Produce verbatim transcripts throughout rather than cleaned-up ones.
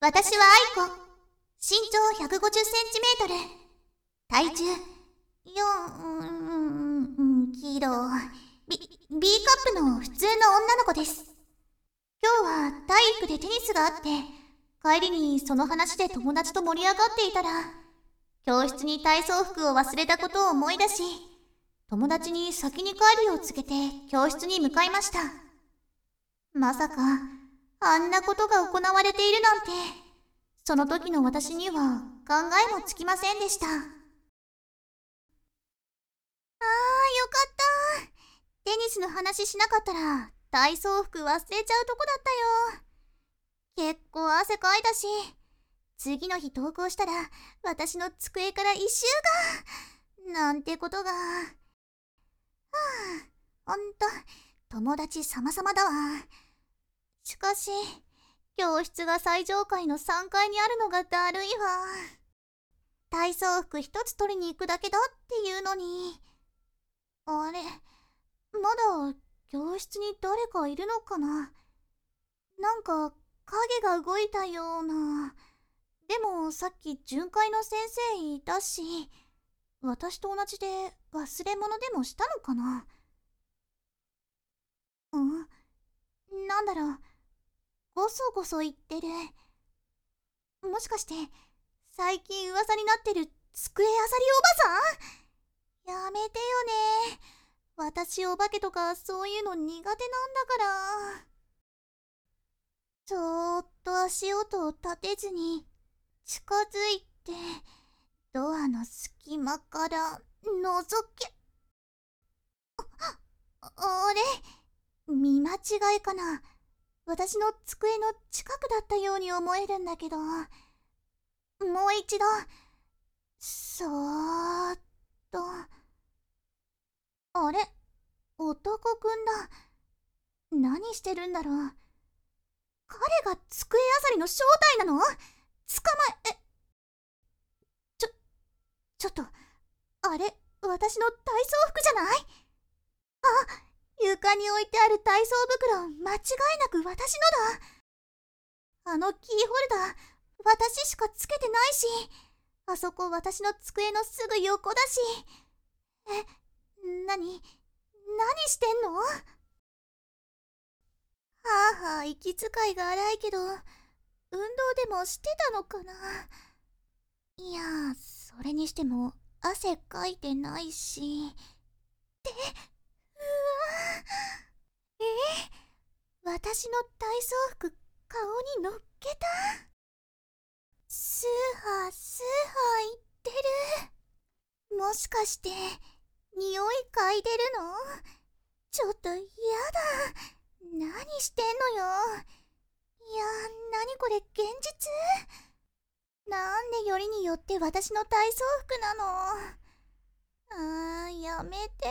私は愛子。身長ひゃくごじゅっセンチメートル。体重よんキロ。B、B カップの普通の女の子です。今日は体育でテニスがあって、帰りにその話で友達と盛り上がっていたら、教室に体操服を忘れたことを思い出し、友達に先に帰るよう告げて教室に向かいました。まさか、あんなことが行われているなんて、その時の私には考えもつきませんでした。あー、よかった。テニスの話しなかったら、体操服忘れちゃうとこだったよ。結構汗かいたし、次の日登校したら、私の机から異臭が、なんてことが。はあ、ほんと、友達様々だわ。しかし、教室が最上階のさんかいにあるのがだるいわ。体操服一つ取りに行くだけだっていうのに。あれ、まだ教室に誰かいるのかな。なんか影が動いたような。でもさっき巡回の先生いたし、私と同じで忘れ物でもしたのかな。うんなんだろう。ごそごそ言ってる。もしかして最近噂になってる机あさりおばさん？やめてよね。私お化けとかそういうの苦手なんだから。そーっと足音を立てずに近づいてドアの隙間から覗け。あ、あれ見間違いかな。私の机の近くだったように思えるんだけど、もう一度そーっと。あれ男くんだ。何してるんだろう。彼が机あさりの正体なの？捕まえ、え、ちょ、ちょっと、あれ、私の体操服じゃない？あ、床に置いてある体操袋、間違いなく私のだ。あのキーホルダー、私しかつけてないし、あそこ私の机のすぐ横だし。え、なに、何してんの？はあはあ、息遣いが荒いけど、運動でもしてたのかな。いや、それにしても汗かいてないし。って、うわえ、私の体操服顔に乗っけた。スーハースーハー言ってる。もしかして匂い嗅いでるの？ちょっとやだ。何してんのよ。いや、何これ現実？なんでよりによって私の体操服なの？あー、やめてよ。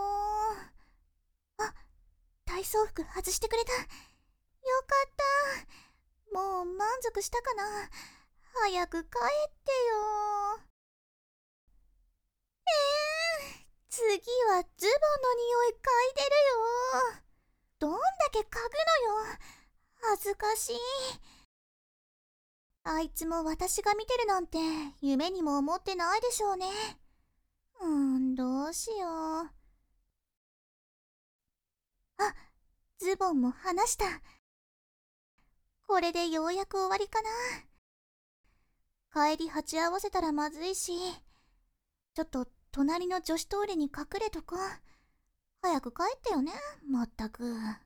あ、体操服外してくれた。よかった。もう満足したかな。早く帰ってよ。えー、次はズボンの匂い嗅いでるよ。どんだけ嗅ぐのよ。恥ずかしい。あいつも私が見てるなんて夢にも思ってないでしょうね。うーん、どうしよう。あ、ズボンも離した。これでようやく終わりかな。帰り鉢合わせたらまずいし、ちょっと隣の女子トイレに隠れとこう。早く帰ってよね、まったく。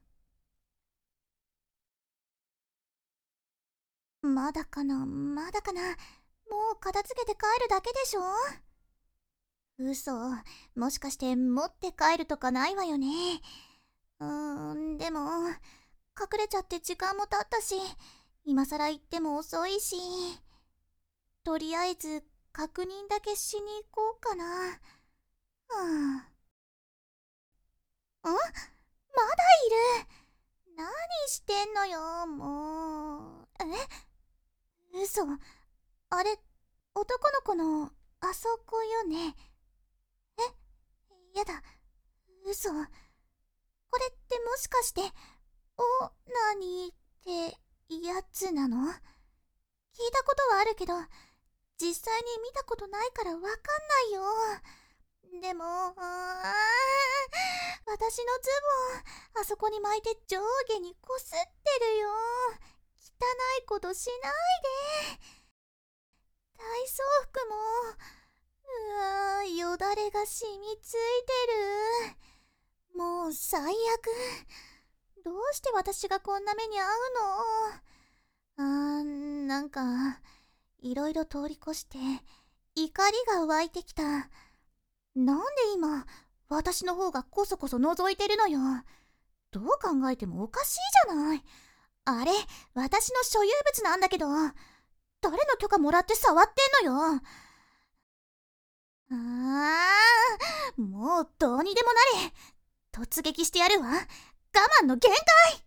まだかな、まだかな。もう片付けて帰るだけでしょ？嘘、もしかして持って帰るとかないわよね。うーん、でも隠れちゃって時間も経ったし、今更行っても遅いし、とりあえず確認だけしに行こうかな。はあ、ん？まだいる。何してんのよ、もう。え？嘘。あれ、男の子のあそこよね。え？やだ。嘘。これってもしかして、おなにってやつなの？ 聞いたことはあるけど、実際に見たことないからわかんないよ。でも、あー私のズボン、あそこに巻いて上下にこすってるよ。汚いことしないで。体操服も、うわー、よだれが染みついてる。もう最悪。どうして私がこんな目に遭うの？あー、なんか、いろいろ通り越して、怒りが湧いてきた。なんで今、私の方がこそこそ覗いてるのよ。どう考えてもおかしいじゃない。あれ、私の所有物なんだけど、誰の許可もらって触ってんのよ。あー、もうどうにでもなれ。突撃してやるわ。我慢の限界。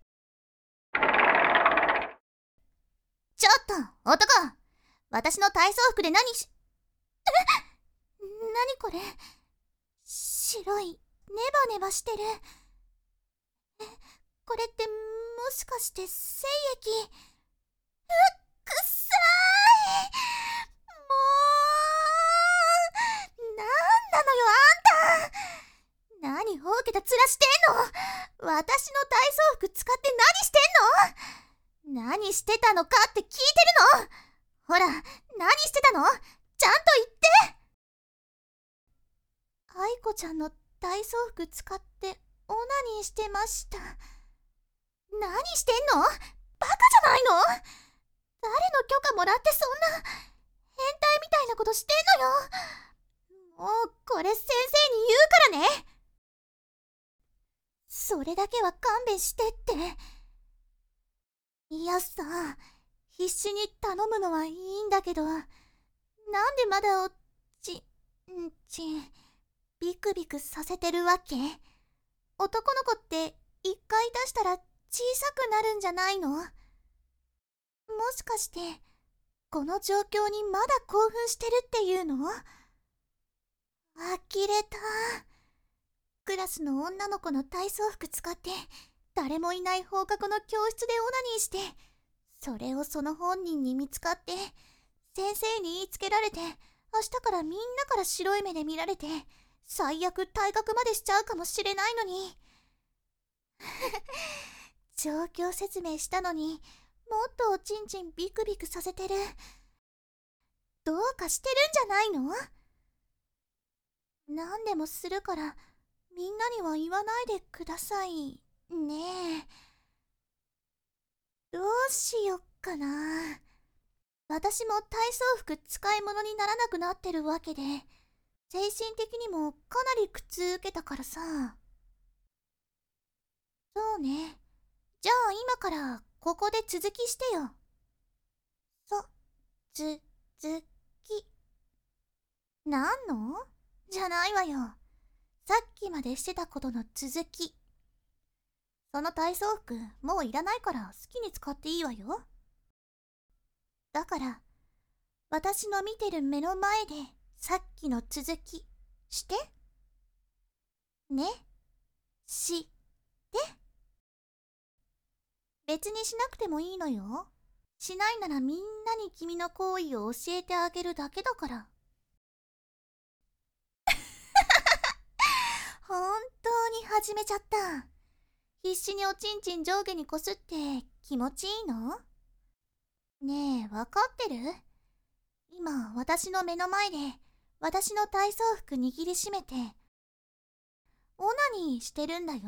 ちょっと、男。私の体操服で何し、え？何これ？白い、ネバネバしてる。え、これってもしかして精液？うっ、くっさい。もう、なんなのよあんた。何ほうけた面してんの？私の体操服使って何してんの？何してたのかって聞いてるの？ほら、何してたの？ちゃんと言って。愛子ちゃんの体操服使ってオナニーしてました。何してんの？バカじゃないの？誰の許可もらってそんな変態みたいなことしてんのよ。もうこれ先生に言うからね。それだけは勘弁してって。いやさ、必死に頼むのはいいんだけど、なんでまだおちんちビクビクさせてるわけ？男の子って一回出したら小さくなるんじゃないの？もしかしてこの状況にまだ興奮してるっていうの？呆れた。クラスの女の子の体操服使って誰もいない放課後の教室でオナニーして、それをその本人に見つかって先生に言いつけられて、明日からみんなから白い目で見られて最悪退学までしちゃうかもしれないのに。状況説明したのにもっとおちんちんビクビクさせてる。どうかしてるんじゃないの？何でもするからみんなには言わないでくださいねえ。どうしよっかな。私も体操服使い物にならなくなってるわけで、精神的にもかなり苦痛受けたからさ。そうね。じゃあ今からここで続きしてよ。そ、つ、つき。なんの？じゃないわよ。さっきまでしてたことの続き。その体操服もういらないから好きに使っていいわよ。だから私の見てる目の前でさっきの続きしてね。して。別にしなくてもいいのよ。しないならみんなに君の行為を教えてあげるだけだから。本当に始めちゃった。必死におちんちん上下にこすって気持ちいいの？ねえ、わかってる？今私の目の前で私の体操服握りしめてオナニーしてるんだよ。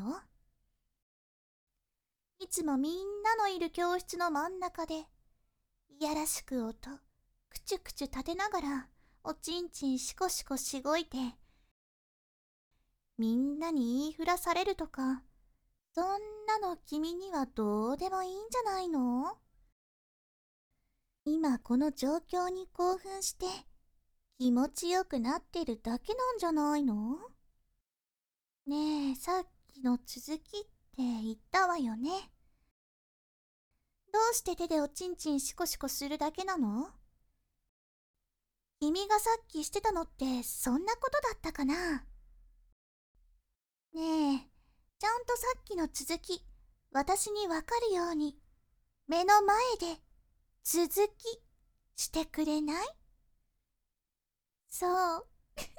いつもみんなのいる教室の真ん中でいやらしく音くちゅくちゅ立てながらおちんちんしこしこしごいて、みんなに言いふらされるとか、そんなの君にはどうでもいいんじゃないの？今この状況に興奮して気持ちよくなってるだけなんじゃないの？ねえ、さっきの続きって言ったわよね。どうして手でおちんちんシコシコするだけなの？君がさっきしてたのってそんなことだったかな？ねえ、ちゃんとさっきの続き私にわかるように目の前で続きしてくれない？そう。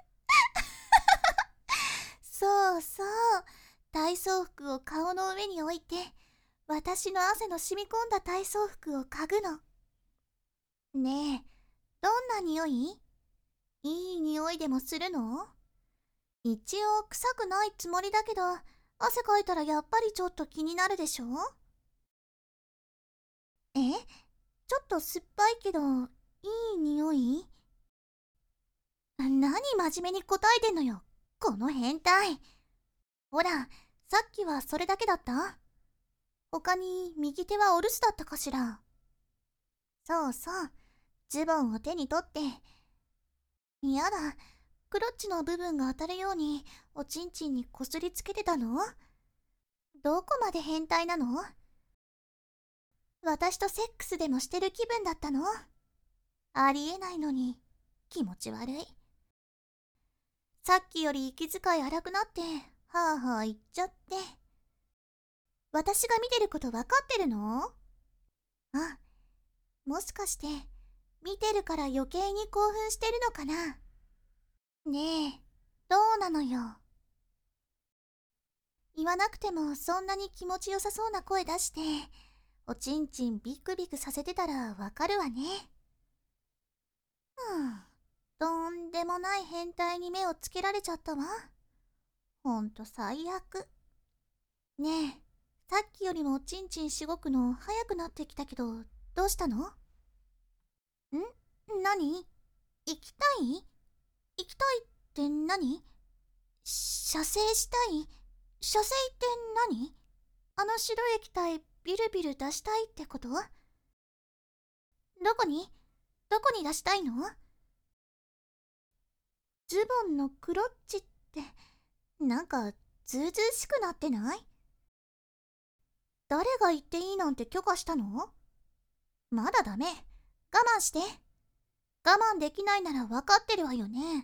そうそう。体操服を顔の上に置いて、私の汗の染み込んだ体操服を嗅ぐの。ねえ、どんな匂い？いい匂いでもするの？一応臭くないつもりだけど、汗かいたらやっぱりちょっと気になるでしょ？え？ちょっと酸っぱいけど、いい匂い？何真面目に答えてんのよ、この変態。ほら、さっきはそれだけだった？他に右手はお留守だったかしら？そうそう、ズボンを手に取って。やだ、クロッチの部分が当たるようにおちんちんにこすりつけてたの？どこまで変態なの？私とセックスでもしてる気分だったの？ありえないのに、気持ち悪い。さっきより息遣い荒くなって、はあはあ言っちゃって。私が見てること分かってるの？あ、もしかして、見てるから余計に興奮してるのかな？ねえ、どうなのよ。言わなくてもそんなに気持ちよさそうな声出して、おちんちんビクビクさせてたらわかるわね。うん、とんでもない変態に目をつけられちゃったわ。ほんと最悪。ねえ、さっきよりもおちんちんしごくの早くなってきたけど、どうしたの？ん？何？行きたい？行きたいって何？射精したい？射精って何？あの白い液体ビルビル出したいってこと？どこに？どこに出したいの？ズボンのクロッチって、なんかずうずうしくなってない？誰が言っていいなんて許可したの？まだダメ。我慢して。我慢できないなら分かってるわよね。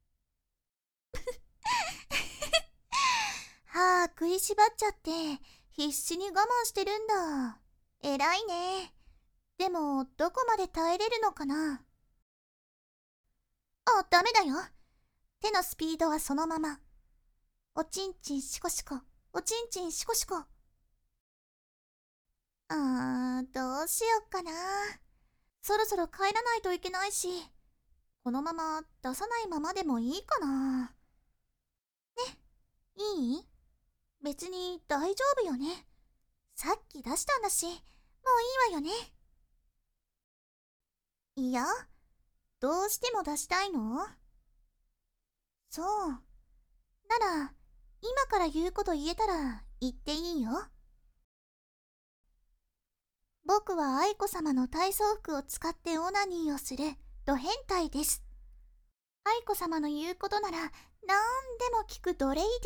歯食いしばっちゃって必死に我慢してるんだ。偉いね。でもどこまで耐えれるのかな？あ、ダメだよ。手のスピードはそのまま。おちんちんしこしこ、おちんちんしこしこ。あー、どうしよっかな。そろそろ帰らないといけないし、このまま出さないままでもいいかな。ね、いい？別に大丈夫よね。さっき出したんだし、もういいわよね。いや、どうしても出したいの？そう。なら、今から言うこと言えたら言っていいよ。僕は愛子様の体操服を使ってオナニーをするド変態です。愛子様の言うことなら何でも聞く奴隷です。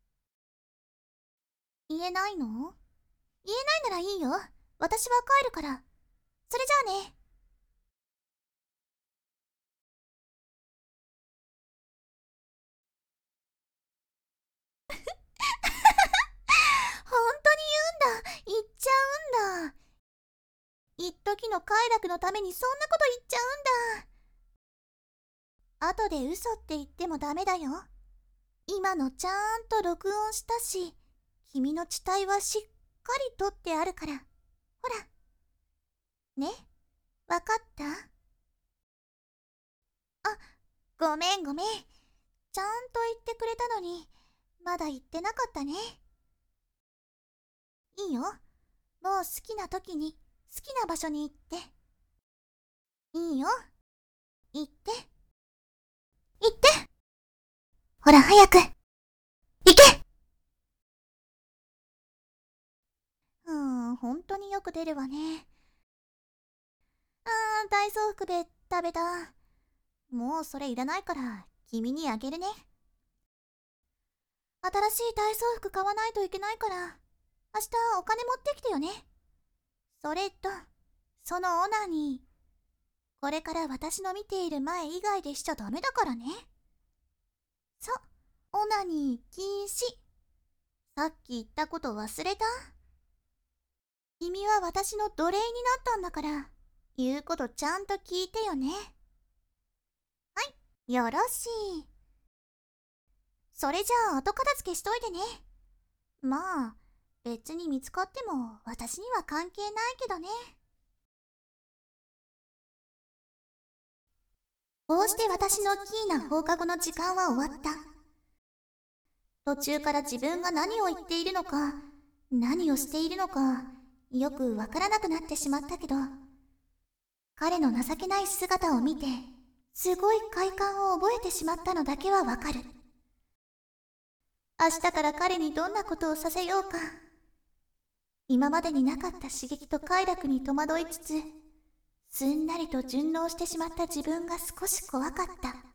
言えないの？言えないならいいよ。私は帰るから。それじゃあね。本当に言うんだ。言っちゃうんだ。一時の快楽のためにそんなこと言っちゃうんだ。後で嘘って言ってもダメだよ。今のちゃんと録音したし、君の地帯はしっかりとってあるから。ほら。ね、わかった？あ、ごめんごめん。ちゃんと言ってくれたのに、まだ言ってなかったね。いいよ。もう好きな時に、好きな場所に行って。いいよ。行って。行って。ほら、早く。行け！うーん、本当によく出るわね。あー、体操服で食べた。もうそれいらないから、君にあげるね。新しい体操服買わないといけないから、明日お金持ってきてよね。それと、そのオナニー、これから私の見ている前以外でしちゃダメだからね。そう、オナニー禁止。さっき言ったこと忘れた？君は私の奴隷になったんだから、 言うことちゃんと聞いてよね。はい、よろしい。それじゃあ後片付けしといてね。まあ、別に見つかっても私には関係ないけどね。こうして私のキーな放課後の時間は終わった。途中から自分が何を言っているのか、何をしているのか、よくわからなくなってしまったけど、彼の情けない姿を見て、すごい快感を覚えてしまったのだけはわかる。明日から彼にどんなことをさせようか。今までになかった刺激と快楽に戸惑いつつ、すんなりと順応してしまった自分が少し怖かった。